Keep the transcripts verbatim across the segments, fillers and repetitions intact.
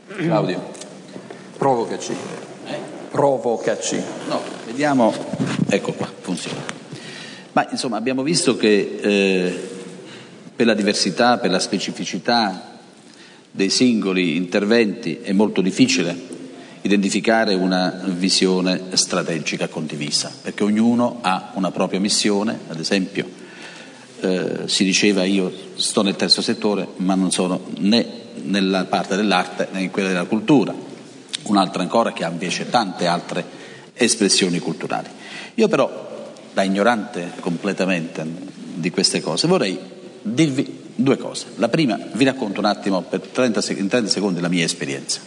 Claudio, provocaci. eh? Provocaci. No, vediamo, ecco qua, funziona. Ma insomma abbiamo visto che eh, per la diversità, per la specificità dei singoli interventi è molto difficile identificare una visione strategica condivisa, perché ognuno ha una propria missione. Ad esempio eh, si diceva io sto nel terzo settore ma non sono né nella parte dell'arte né in quella della cultura, un'altra ancora che ha invece tante altre espressioni culturali. Io però, da ignorante completamente di queste cose, vorrei dirvi due cose. La prima, vi racconto un attimo per trenta, in trenta secondi la mia esperienza.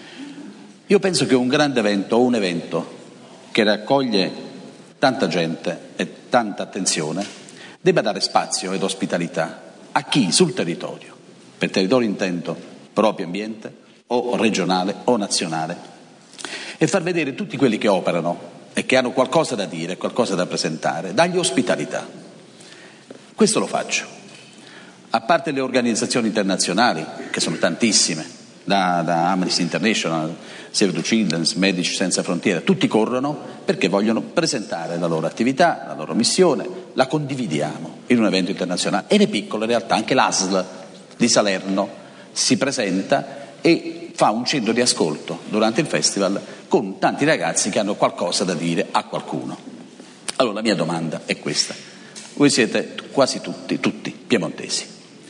Io penso che un grande evento o un evento che raccoglie tanta gente e tanta attenzione debba dare spazio ed ospitalità a chi sul territorio, per territorio intendo proprio ambiente o regionale o nazionale, e far vedere tutti quelli che operano e che hanno qualcosa da dire, qualcosa da presentare, dargli ospitalità. Questo lo faccio. A parte le organizzazioni internazionali, che sono tantissime, da, da Amnesty International, Save the Children, Medici Senza Frontiere, tutti corrono perché vogliono presentare la loro attività, la loro missione, la condividiamo in un evento internazionale. E le piccole realtà, anche l'A S L di Salerno si presenta e fa un centro di ascolto durante il festival con tanti ragazzi che hanno qualcosa da dire a qualcuno. Allora la mia domanda è questa: voi siete quasi tutti, tutti piemontesi,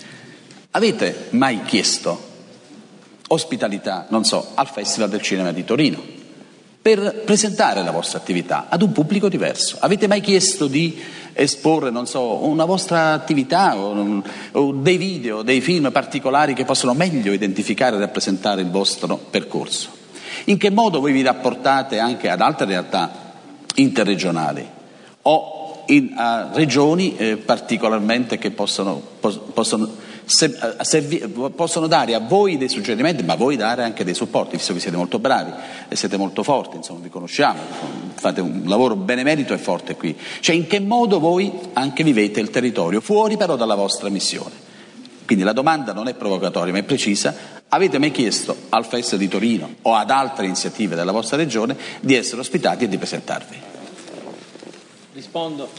avete mai chiesto ospitalità, non so, al Festival del Cinema di Torino per presentare la vostra attività ad un pubblico diverso? Avete mai chiesto di esporre, non so, una vostra attività o, o dei video, dei film particolari che possono meglio identificare e rappresentare il vostro percorso? In che modo voi vi rapportate anche ad altre realtà interregionali o in a regioni eh, particolarmente che possono, pos, possono Se, servi, possono dare a voi dei suggerimenti, ma voi dare anche dei supporti, visto che siete molto bravi e siete molto forti, insomma vi conosciamo, fate un lavoro benemerito e forte qui. Cioè, in che modo voi anche vivete il territorio, fuori però dalla vostra missione? Quindi la domanda non è provocatoria ma è precisa: avete mai chiesto al Festival di Torino o ad altre iniziative della vostra regione di essere ospitati e di presentarvi? Rispondo.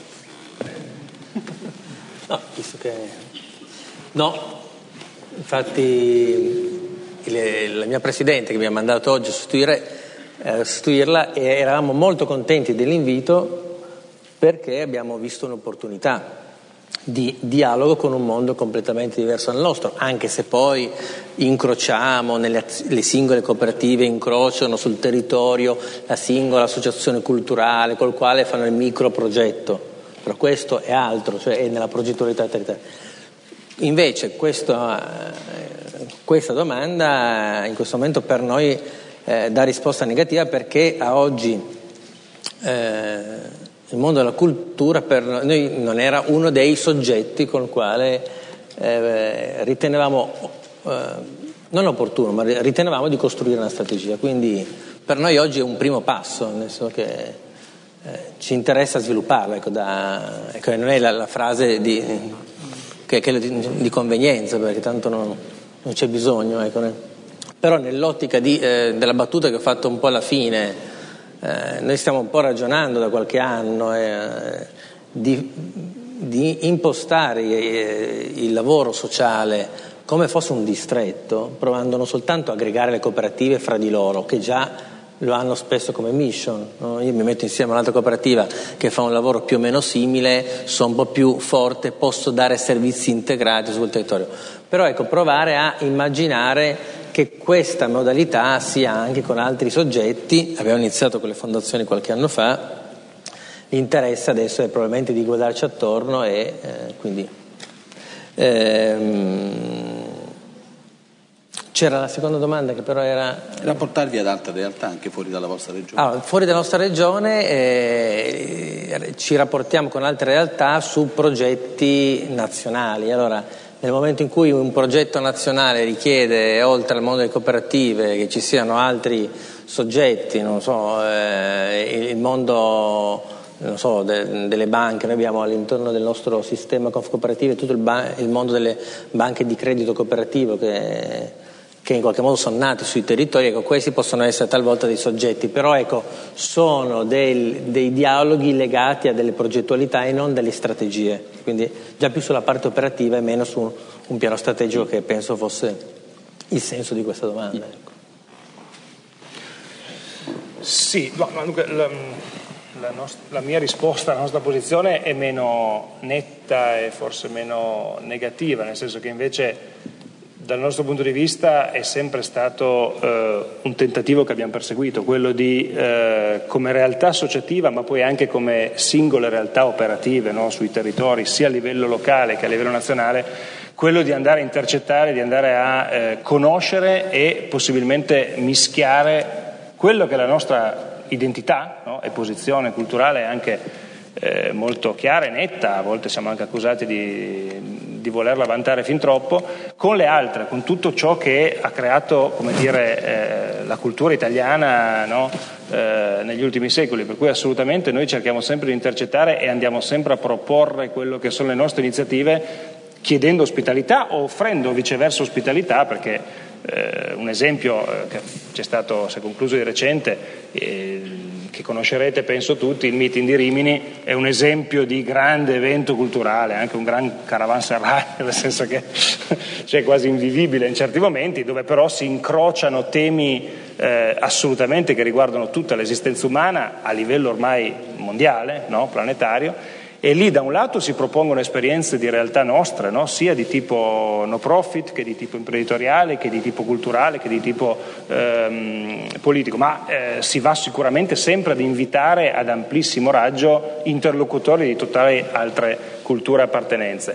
No, visto che... No, infatti il, la mia Presidente che mi ha mandato oggi a sostituire, eh, sostituirla, e eravamo molto contenti dell'invito perché abbiamo visto un'opportunità di dialogo con un mondo completamente diverso dal nostro, anche se poi incrociamo, nelle le singole cooperative incrociano sul territorio la singola associazione culturale col quale fanno il micro progetto, però questo è altro, cioè è nella progettualità territoriale. Invece questa, questa domanda in questo momento per noi eh, dà risposta negativa, perché a oggi eh, il mondo della cultura per noi non era uno dei soggetti con il quale eh, ritenevamo eh, non opportuno, ma ritenevamo di costruire una strategia. Quindi per noi oggi è un primo passo, nel senso che eh, ci interessa svilupparla, ecco, da, ecco, non è la, la frase di che è di convenienza, perché tanto non, non c'è bisogno, ecco. Però nell'ottica di, eh, della battuta che ho fatto un po' alla fine, eh, noi stiamo un po' ragionando da qualche anno eh, di, di impostare eh, il lavoro sociale come fosse un distretto, provando non soltanto a aggregare le cooperative fra di loro, che già lo hanno spesso come mission, no? Io mi metto insieme a un'altra cooperativa che fa un lavoro più o meno simile, sono un po' più forte, posso dare servizi integrati sul territorio. Però ecco, provare a immaginare che questa modalità sia anche con altri soggetti. Abbiamo iniziato con le fondazioni qualche anno fa, l'interesse adesso è probabilmente di guardarci attorno e eh, quindi ehm, c'era la seconda domanda che però era... Rapportarvi ad altre realtà anche fuori dalla vostra regione. Allora, fuori dalla nostra regione eh, ci rapportiamo con altre realtà su progetti nazionali. Allora, nel momento in cui un progetto nazionale richiede, oltre al mondo delle cooperative, che ci siano altri soggetti, non so, eh, il mondo... non so, de, delle banche, noi abbiamo all'interno del nostro sistema Confcooperative tutto il, ba- il mondo delle banche di credito cooperativo che, che in qualche modo sono nati sui territori, ecco, questi possono essere talvolta dei soggetti, però ecco, sono dei, dei dialoghi legati a delle progettualità e non delle strategie, quindi già più sulla parte operativa e meno su un piano strategico, che penso fosse il senso di questa domanda. Ecco. Sì, no, dunque, la, la, nostra, la mia risposta, la nostra posizione è meno netta e forse meno negativa, nel senso che invece dal nostro punto di vista è sempre stato eh, un tentativo che abbiamo perseguito, quello di, eh, come realtà associativa, ma poi anche come singole realtà operative, no, sui territori, sia a livello locale che a livello nazionale, quello di andare a intercettare, di andare a eh, conoscere e possibilmente mischiare quello che è la nostra identità, no, e posizione culturale anche eh, molto chiara e netta, a volte siamo anche accusati di di volerla vantare fin troppo, con le altre, con tutto ciò che ha creato, come dire, eh, la cultura italiana, no, eh, negli ultimi secoli, per cui assolutamente noi cerchiamo sempre di intercettare e andiamo sempre a proporre quello che sono le nostre iniziative, chiedendo ospitalità o offrendo viceversa ospitalità, perché eh, un esempio eh, che c'è stato, si è concluso di recente, eh, che conoscerete penso tutti, il meeting di Rimini è un esempio di grande evento culturale, anche un gran caravanserai, nel senso che cioè quasi invivibile in certi momenti, dove però si incrociano temi eh, assolutamente che riguardano tutta l'esistenza umana a livello ormai mondiale, no, planetario. E lì da un lato si propongono esperienze di realtà nostre, no? Sia di tipo no profit, che di tipo imprenditoriale, che di tipo culturale, che di tipo ehm, politico, ma eh, si va sicuramente sempre ad invitare ad amplissimo raggio interlocutori di tutte altre culture e appartenenze.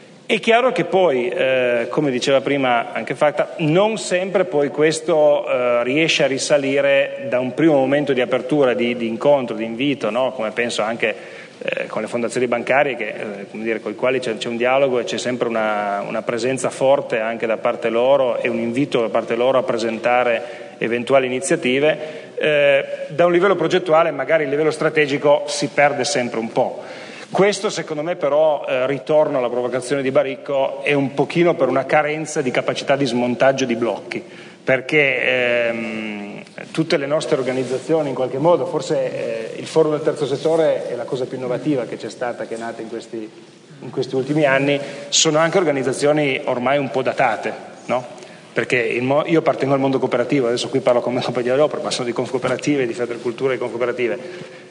È chiaro che poi, eh, come diceva prima anche Facta, non sempre poi questo eh, riesce a risalire da un primo momento di apertura, di, di incontro, di invito, no? Come penso anche Eh, con le fondazioni bancarie che, eh, come dire, con i quali c'è, c'è un dialogo e c'è sempre una, una presenza forte anche da parte loro e un invito da parte loro a presentare eventuali iniziative. Eh, da un livello progettuale magari il livello strategico si perde sempre un po'. Questo secondo me però, eh, ritorno alla provocazione di Baricco, è un pochino per una carenza di capacità di smontaggio di blocchi, perché ehm, tutte le nostre organizzazioni in qualche modo, forse eh, il Forum del Terzo Settore è la cosa più innovativa che c'è stata, che è nata in questi, in questi ultimi anni, sono anche organizzazioni ormai un po' datate, no? Perché il mo- io appartengo al mondo cooperativo, adesso qui parlo come compagnia dell'opera, ma sono di Confcooperative, di Federcultura e di Confcooperative,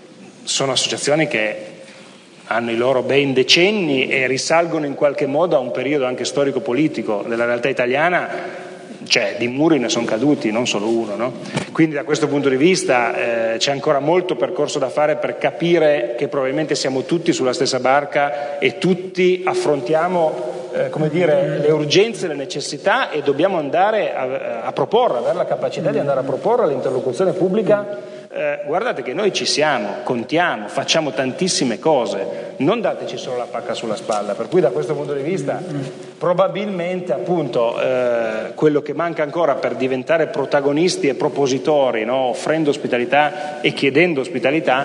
sono associazioni che hanno i loro ben decenni e risalgono in qualche modo a un periodo anche storico-politico della realtà italiana. Cioè di muri ne sono caduti, non solo uno, no? Quindi da questo punto di vista eh, c'è ancora molto percorso da fare per capire che probabilmente siamo tutti sulla stessa barca e tutti affrontiamo eh, come dire, le urgenze e le necessità e dobbiamo andare a, a proporre, avere la capacità di andare a proporre all'interlocuzione pubblica. Eh, guardate che noi ci siamo, contiamo, facciamo tantissime cose, non dateci solo la pacca sulla spalla, per cui da questo punto di vista probabilmente appunto eh, quello che manca ancora per diventare protagonisti e propositori, no? Offrendo ospitalità e chiedendo ospitalità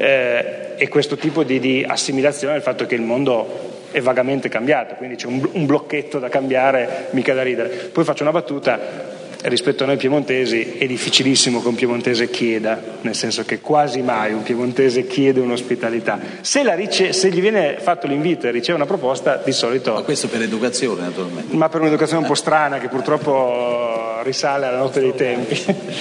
eh, è questo tipo di, di assimilazione del fatto che il mondo è vagamente cambiato, quindi c'è un, un blocchetto da cambiare, mica da ridere. Poi faccio una battuta. Rispetto a noi piemontesi è difficilissimo che un piemontese chieda, nel senso che quasi mai un piemontese chiede un'ospitalità. Se, la rice- se gli viene fatto l'invito e riceve una proposta, di solito... Ma questo per educazione naturalmente. Ma per un'educazione un po' strana che purtroppo risale alla notte dei tempi.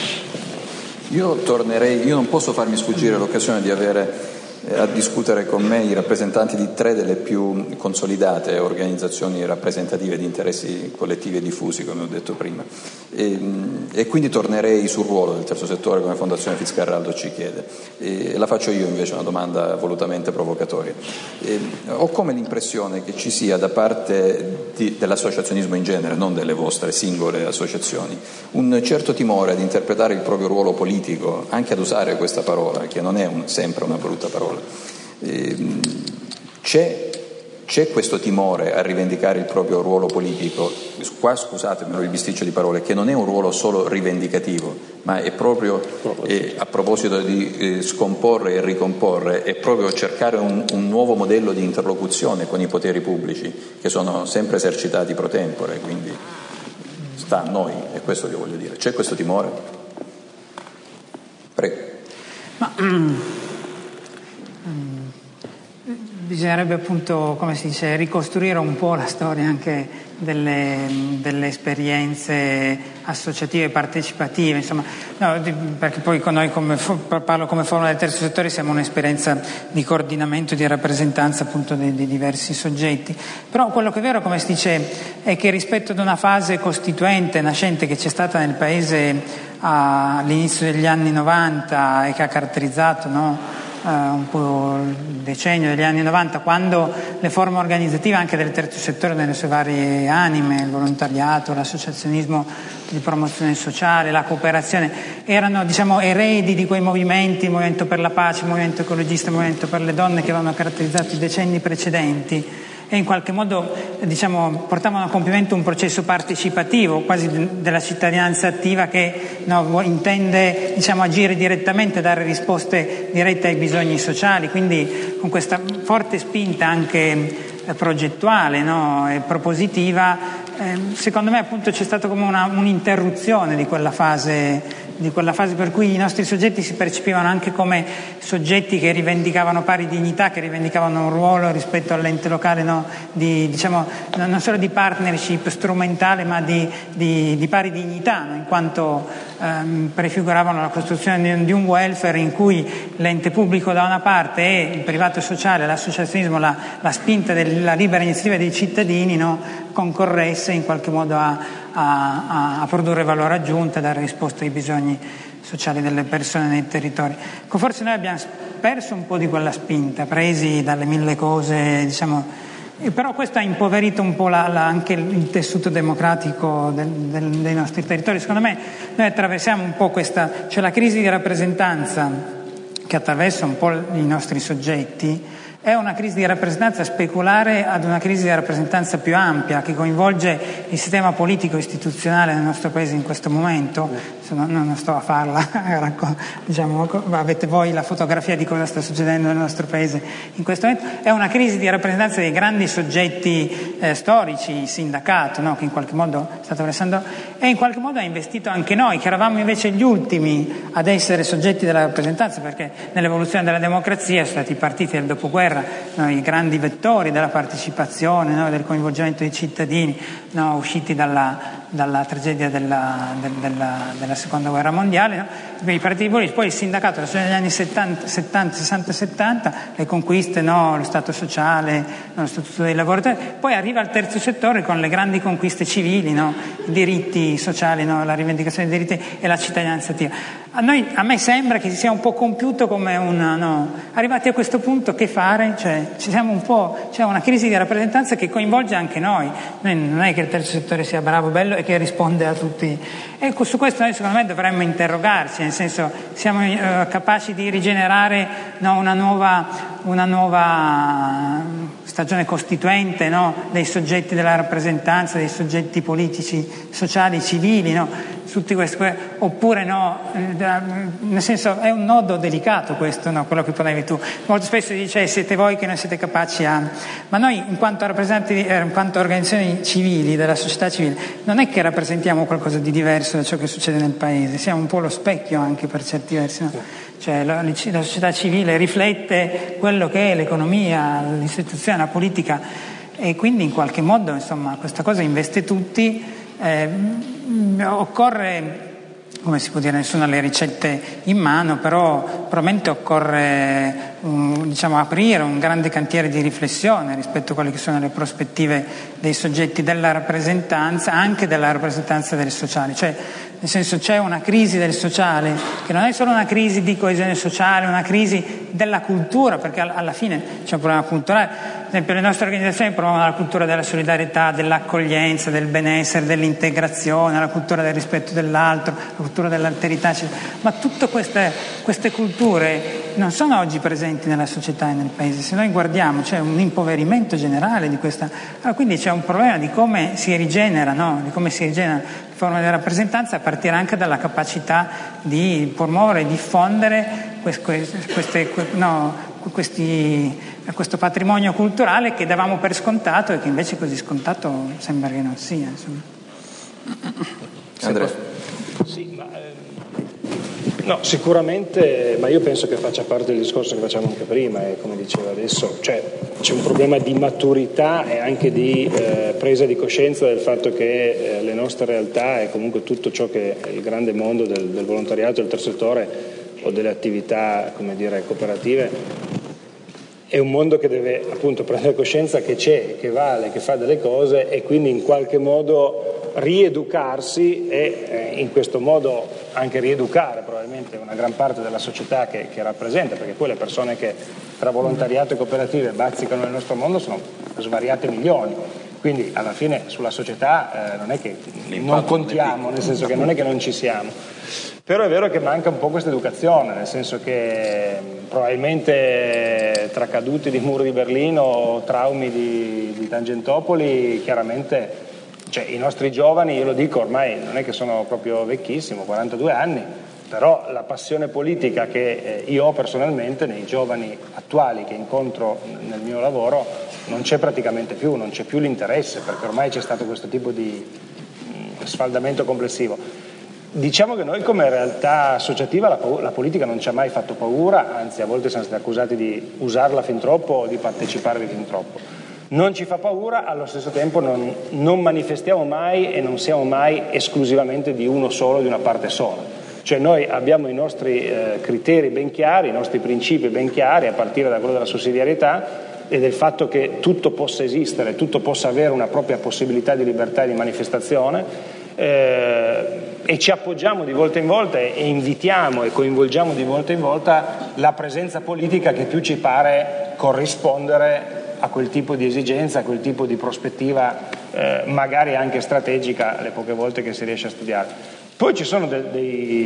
Io tornerei, io non posso farmi sfuggire l'occasione di avere a discutere con me i rappresentanti di tre delle più consolidate organizzazioni rappresentative di interessi collettivi e diffusi, come ho detto prima, e, e quindi tornerei sul ruolo del terzo settore come Fondazione Fitzcarraldo ci chiede, e la faccio io invece una domanda volutamente provocatoria. E, ho come l'impressione che ci sia da parte di, dell'associazionismo in genere, non delle vostre singole associazioni, un certo timore ad interpretare il proprio ruolo politico, anche ad usare questa parola, che non è un, sempre una brutta parola. C'è, c'è questo timore a rivendicare il proprio ruolo politico, qua scusatemi il bisticcio di parole, che non è un ruolo solo rivendicativo, ma è proprio, eh, a proposito di eh, scomporre e ricomporre, è proprio cercare un, un nuovo modello di interlocuzione con i poteri pubblici che sono sempre esercitati pro tempore, quindi sta a noi, è questo che voglio dire. C'è questo timore? Prego. Ma, mm, mm, bisognerebbe appunto, come si dice, ricostruire un po' la storia anche delle, delle esperienze associative, partecipative, insomma, no, perché poi con noi, come, parlo come Forum del Terzo Settore, siamo un'esperienza di coordinamento, di rappresentanza appunto di, di diversi soggetti. Però quello che è vero, come si dice, è che rispetto ad una fase costituente, nascente, che c'è stata nel Paese a, all'inizio degli anni novanta e che ha caratterizzato, no, Uh, un po' il decennio degli anni novanta, quando le forme organizzative anche del terzo settore nelle sue varie anime, il volontariato, l'associazionismo di promozione sociale, la cooperazione, erano, diciamo, eredi di quei movimenti, il movimento per la pace, il movimento ecologista, il movimento per le donne, che avevano caratterizzato i decenni precedenti e in qualche modo, diciamo, portavano a compimento un processo partecipativo, quasi della cittadinanza attiva, che, no, intende, diciamo, agire direttamente, dare risposte dirette ai bisogni sociali, quindi con questa forte spinta anche progettuale, no, e propositiva. Eh, secondo me appunto c'è stata come una, un'interruzione di quella fase di quella fase per cui i nostri soggetti si percepivano anche come soggetti che rivendicavano pari dignità, che rivendicavano un ruolo rispetto all'ente locale, no, di, diciamo, non solo di partnership strumentale, ma di, di, di pari dignità, no, in quanto ehm, prefiguravano la costruzione di, di un welfare in cui l'ente pubblico da una parte e il privato sociale, l'associazionismo, la, la spinta della libera iniziativa dei cittadini, no, concorresse in qualche modo a A, a, a produrre valore aggiunto, a dare risposta ai bisogni sociali delle persone nei territori. Forse noi abbiamo perso un po' di quella spinta, presi dalle mille cose, diciamo, e però questo ha impoverito un po' la, la, anche il tessuto democratico del, del, dei nostri territori. Secondo me noi attraversiamo un po' questa, cioè la crisi di rappresentanza che attraversa un po' i nostri soggetti. È una crisi di rappresentanza speculare ad una crisi di rappresentanza più ampia che coinvolge il sistema politico istituzionale nel nostro Paese in questo momento. Non, non sto a farla, diciamo, avete voi la fotografia di cosa sta succedendo nel nostro Paese in questo momento. È una crisi di rappresentanza dei grandi soggetti eh, storici, il sindacato, no, che in qualche modo sta attraversando, e in qualche modo ha investito anche noi, che eravamo invece gli ultimi ad essere soggetti della rappresentanza, perché nell'evoluzione della democrazia sono stati i partiti del dopoguerra, no, i grandi vettori della partecipazione, no, del coinvolgimento dei cittadini, no, usciti dalla, dalla tragedia della, del, della, della seconda guerra mondiale, no? I partiti politici, poi il sindacato negli anni settanta, sessanta, settanta, le conquiste, no, lo Stato sociale, no, lo Statuto dei lavoratori, poi arriva il terzo settore con le grandi conquiste civili, no, i diritti sociali, no, la rivendicazione dei diritti e la cittadinanza attiva. A, noi, a me sembra che si sia un po' compiuto come una, no, arrivati a questo punto che fare? Cioè, ci siamo un po', c'è una crisi di rappresentanza che coinvolge anche noi. Noi non è che il terzo settore sia bravo, bello e che risponde a tutti. E su questo noi secondo me dovremmo interrogarci, nel senso, siamo eh, capaci di rigenerare, no, una nuova, una nuova stagione costituente, no, dei soggetti della rappresentanza, dei soggetti politici, sociali, civili, no, tutti questi, oppure no, nel senso è un nodo delicato questo, no, quello che ponevi tu. Molto spesso si dice siete voi che non siete capaci a... Ma noi in quanto rappresentanti, in quanto organizzazioni civili, della società civile, non è che rappresentiamo qualcosa di diverso da ciò che succede nel Paese, siamo un po' lo specchio anche per certi versi, no? Cioè la, la società civile riflette quello che è l'economia, l'istituzione, la politica, e quindi in qualche modo, insomma, questa cosa investe tutti. Eh, occorre, come si può dire, nessuno ha le ricette in mano, però probabilmente occorre um, diciamo, aprire un grande cantiere di riflessione rispetto a quelle che sono le prospettive dei soggetti della rappresentanza, anche della rappresentanza del sociale. Cioè, nel senso, c'è una crisi del sociale che non è solo una crisi di coesione sociale, una crisi della cultura, perché alla fine c'è un problema culturale. Ad esempio, le nostre organizzazioni promuovono la cultura della solidarietà, dell'accoglienza, del benessere, dell'integrazione, la cultura del rispetto dell'altro, la cultura dell'alterità, ma tutte queste, queste culture non sono oggi presenti nella società e nel Paese. Se noi guardiamo, c'è un impoverimento generale di questa... Allora, quindi c'è un problema di come si rigenera, no? Di come si rigenera la forma di rappresentanza, a partire anche dalla capacità di promuovere e diffondere queste, queste, no, questi, questo patrimonio culturale che davamo per scontato e che invece così scontato sembra che non sia, insomma. Andrea. Sì, ma, ehm, no, sicuramente, ma io penso che faccia parte del discorso che facciamo anche prima, e come dicevo adesso, cioè c'è un problema di maturità e anche di eh, presa di coscienza del fatto che eh, le nostre realtà e comunque tutto ciò che è il grande mondo del, del volontariato, del terzo settore o delle attività, come dire, cooperative, è un mondo che deve appunto prendere coscienza che c'è, che vale, che fa delle cose, e quindi in qualche modo rieducarsi e eh, in questo modo anche rieducare probabilmente una gran parte della società che, che rappresenta, perché poi le persone che tra volontariato e cooperative bazzicano nel nostro mondo sono svariate milioni, quindi alla fine sulla società eh, non è che non contiamo, nel senso che non è che non ci siamo. Però è vero che manca un po' questa educazione, nel senso che probabilmente tra caduti di muro di Berlino o traumi di, di Tangentopoli, chiaramente, cioè, i nostri giovani, io lo dico ormai, non è che sono proprio vecchissimo, quarantadue anni, però la passione politica che io ho personalmente nei giovani attuali che incontro nel mio lavoro non c'è praticamente più, non c'è più l'interesse, perché ormai c'è stato questo tipo di sfaldamento complessivo. Diciamo che noi come realtà associativa la, la politica non ci ha mai fatto paura, anzi a volte siamo stati accusati di usarla fin troppo o di parteciparvi fin troppo. Non ci fa paura, allo stesso tempo non, non manifestiamo mai e non siamo mai esclusivamente di uno solo, di una parte sola. Cioè noi abbiamo i nostri eh, criteri ben chiari, i nostri principi ben chiari, a partire da quello della sussidiarietà e del fatto che tutto possa esistere, tutto possa avere una propria possibilità di libertà e di manifestazione. Eh, e ci appoggiamo di volta in volta e invitiamo e coinvolgiamo di volta in volta la presenza politica che più ci pare corrispondere a quel tipo di esigenza, a quel tipo di prospettiva eh, magari anche strategica le poche volte che si riesce a studiare. Poi ci sono de-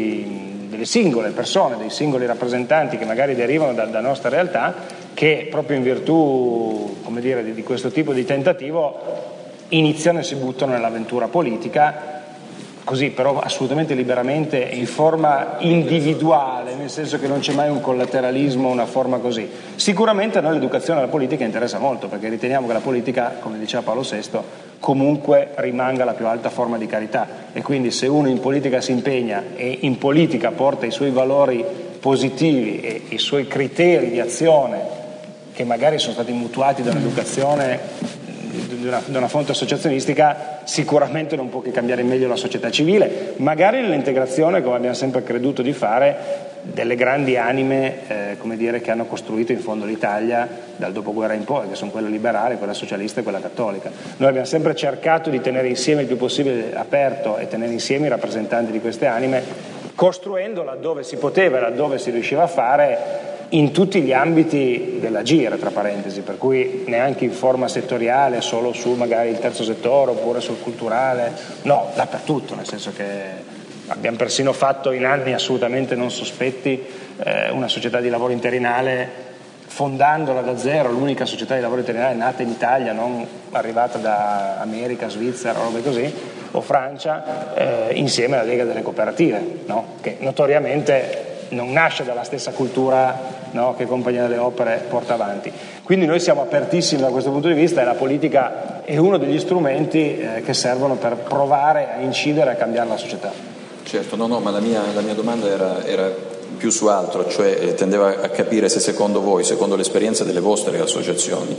dei, delle singole persone, dei singoli rappresentanti che magari derivano da, da nostra realtà, che proprio in virtù, come dire, di, di questo tipo di tentativo iniziano e si buttano nell'avventura politica, così però assolutamente liberamente e in forma individuale, nel senso che non c'è mai un collateralismo, una forma così. Sicuramente a noi l'educazione alla politica interessa molto, perché riteniamo che la politica, come diceva Paolo sesto, comunque rimanga la più alta forma di carità, e quindi se uno in politica si impegna e in politica porta i suoi valori positivi e i suoi criteri di azione, che magari sono stati mutuati da un'educazione Di una, di una fonte associazionistica, sicuramente non può che cambiare in meglio la società civile, magari nell'integrazione, come abbiamo sempre creduto di fare, delle grandi anime eh, come dire, che hanno costruito in fondo l'Italia dal dopoguerra in poi, che sono quella liberale, quella socialista e quella cattolica. Noi abbiamo sempre cercato di tenere insieme il più possibile aperto e tenere insieme i rappresentanti di queste anime, costruendo laddove si poteva e laddove si riusciva a fare, in tutti gli ambiti dell'agire, tra parentesi, per cui neanche in forma settoriale, solo su magari il terzo settore oppure sul culturale, no, dappertutto, nel senso che abbiamo persino fatto in anni assolutamente non sospetti eh, una società di lavoro interinale, fondandola da zero, l'unica società di lavoro interinale nata in Italia, non arrivata da America, Svizzera, robe così, o Francia, eh, insieme alla Lega delle Cooperative, no? Che notoriamente non nasce dalla stessa cultura, no, che Compagnia delle Opere porta avanti. Quindi noi siamo apertissimi da questo punto di vista, e la politica è uno degli strumenti eh, che servono per provare a incidere e a cambiare la società. Certo, no, no, ma la mia, la mia domanda era, era più su altro, cioè eh, tendeva a capire se secondo voi, secondo l'esperienza delle vostre associazioni,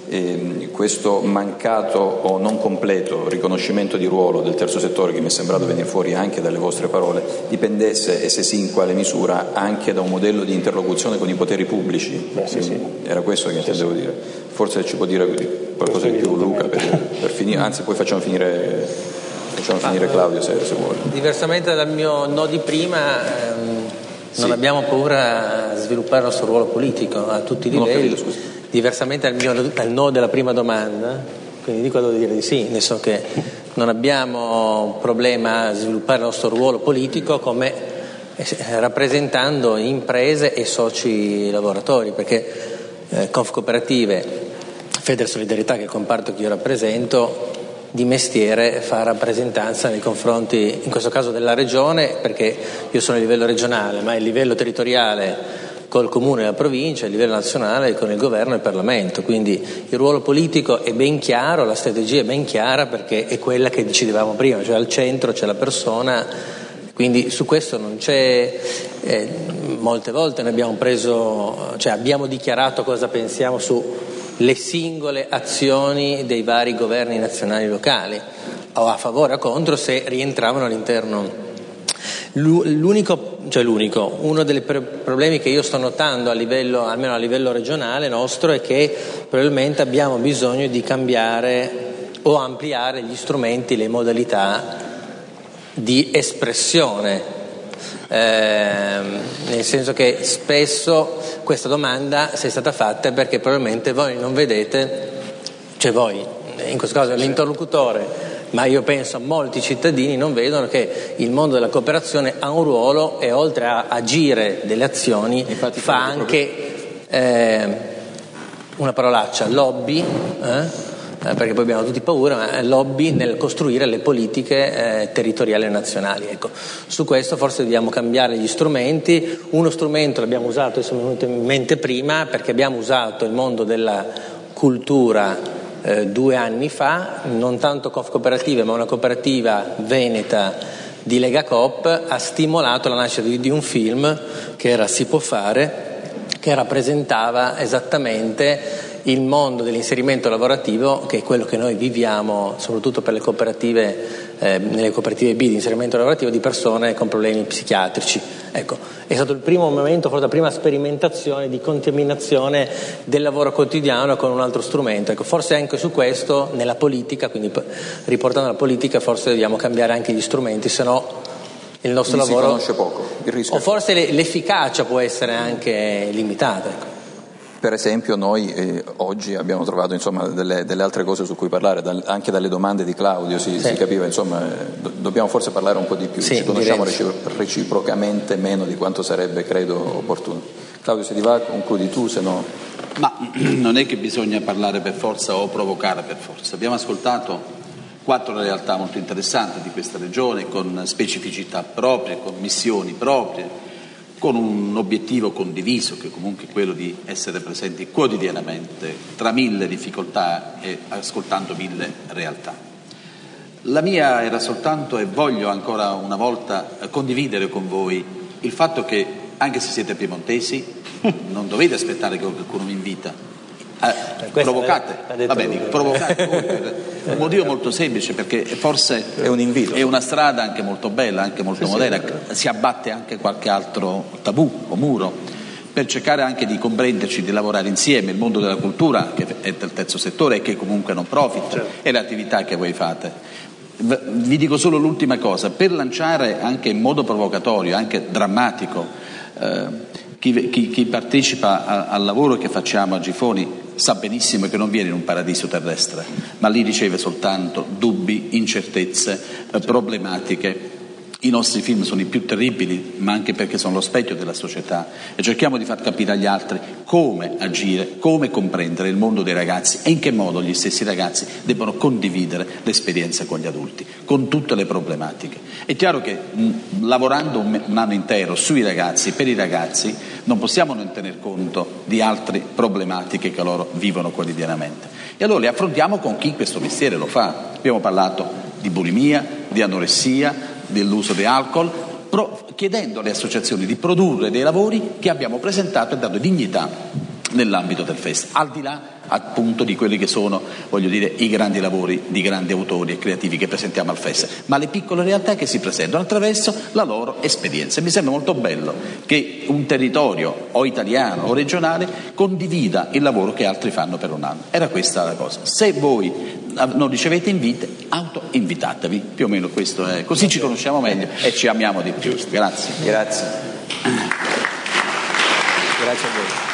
eh, questo mancato o non completo riconoscimento di ruolo del terzo settore, che mi è sembrato venire fuori anche dalle vostre parole, dipendesse, e se sì in quale misura, anche da un modello di interlocuzione con i poteri pubblici. Beh, sì, sì. Era questo che intendevo sì, sì. dire. Forse ci può dire qualcosa di più Luca per, per finire, anzi poi facciamo finire, facciamo finire Claudio se, se vuole. Diversamente dal mio no di prima, ehm, non sì. abbiamo paura a sviluppare il nostro ruolo politico a tutti i livelli. Non ho capito, diversamente dal, mio, dal no della prima domanda, quindi dico devo dire di sì, nel senso che non abbiamo problema a sviluppare il nostro ruolo politico come rappresentando imprese e soci lavoratori, perché eh, Conf Cooperative, Feder Solidarietà, che è il comparto che io rappresento, di mestiere fa rappresentanza nei confronti, in questo caso della regione, perché io sono a livello regionale, ma a livello territoriale col comune e la provincia, a livello nazionale con il governo e il Parlamento. Quindi il ruolo politico è ben chiaro, la strategia è ben chiara, perché è quella che decidevamo prima, cioè al centro c'è la persona, quindi su questo non c'è, eh, molte volte ne abbiamo preso, cioè abbiamo dichiarato cosa pensiamo sulle singole azioni dei vari governi nazionali e locali, o a favore o contro, se rientravano all'interno. L'unico, cioè l'unico, uno dei problemi che io sto notando a livello, almeno a livello regionale nostro, è che probabilmente abbiamo bisogno di cambiare o ampliare gli strumenti, le modalità di espressione, eh, nel senso che spesso questa domanda sia stata fatta perché probabilmente voi non vedete, cioè voi, in questo caso l'interlocutore, ma io penso molti cittadini non vedono che il mondo della cooperazione ha un ruolo e oltre a agire delle azioni infatti fa anche eh, una parolaccia, lobby, eh? perché poi abbiamo tutti paura, ma lobby nel costruire le politiche eh, territoriali e nazionali. Ecco, su questo forse dobbiamo cambiare gli strumenti. Uno strumento l'abbiamo usato, adesso mi è venuto in mente prima, perché abbiamo usato il mondo della cultura Eh, due anni fa, non tanto Coop Cooperative, ma una cooperativa veneta di Lega Coop ha stimolato la nascita di, di un film che era Si può fare, che rappresentava esattamente il mondo dell'inserimento lavorativo, che è quello che noi viviamo soprattutto per le cooperative, eh, nelle cooperative B di inserimento lavorativo di persone con problemi psichiatrici. Ecco, è stato il primo momento, forse la prima sperimentazione di contaminazione del lavoro quotidiano con un altro strumento. Ecco, forse anche su questo nella politica, quindi riportando la politica, forse dobbiamo cambiare anche gli strumenti, se no il nostro Quindi lavoro si conosce poco, il rischio. O forse l'efficacia può essere anche limitata. Ecco. Per esempio noi eh, oggi abbiamo trovato insomma, delle, delle altre cose su cui parlare, dal, anche dalle domande di Claudio si, sì. si capiva, insomma, eh, do, dobbiamo forse parlare un po' di più, sì, ci conosciamo direi. reciprocamente meno di quanto sarebbe, credo, opportuno. Claudio, se ti va concludi tu, se no... Ma non è che bisogna parlare per forza o provocare per forza, abbiamo ascoltato quattro realtà molto interessanti di questa regione, con specificità proprie, con missioni proprie, con un obiettivo condiviso che comunque è quello di essere presenti quotidianamente tra mille difficoltà e ascoltando mille realtà. La mia era soltanto, e voglio ancora una volta condividere con voi il fatto che anche se siete piemontesi non dovete aspettare che qualcuno vi invita. Eh, provocate, va bene, provocate voi per un motivo molto semplice, perché forse è un invito, è una strada anche molto bella, anche molto sì, moderna, sì. Si abbatte anche qualche altro tabù o muro per cercare anche di comprenderci, di lavorare insieme. Il mondo della cultura, che è del terzo settore e che comunque non profit, certo. E le attività che voi fate. Vi dico solo l'ultima cosa, per lanciare anche in modo provocatorio, anche drammatico, eh, chi, chi, chi partecipa a, al lavoro che facciamo a Gifoni sa benissimo che non viene in un paradiso terrestre, ma lì riceve soltanto dubbi, incertezze, eh, problematiche. I nostri film sono i più terribili, ma anche perché sono lo specchio della società, e cerchiamo di far capire agli altri come agire, come comprendere il mondo dei ragazzi e in che modo gli stessi ragazzi debbono condividere l'esperienza con gli adulti, con tutte le problematiche. È chiaro che mh, lavorando un, un anno intero sui ragazzi, per i ragazzi, non possiamo non tener conto di altre problematiche che loro vivono quotidianamente. E allora le affrontiamo con chi questo mestiere lo fa. Abbiamo parlato di bulimia, di anoressia, dell'uso di alcol, pro, chiedendo alle associazioni di produrre dei lavori che abbiamo presentato e dato dignità nell'ambito del festival, al di là appunto di quelli che sono, voglio dire, i grandi lavori di grandi autori e creativi che presentiamo al festival, ma le piccole realtà che si presentano attraverso la loro esperienza. Mi sembra molto bello che un territorio o italiano o regionale condivida il lavoro che altri fanno per un anno. Era questa la cosa. Se voi non ricevete invite, auto-invitatevi, più o meno questo è, così ci conosciamo meglio e ci amiamo di più. Grazie. Grazie. Grazie a voi.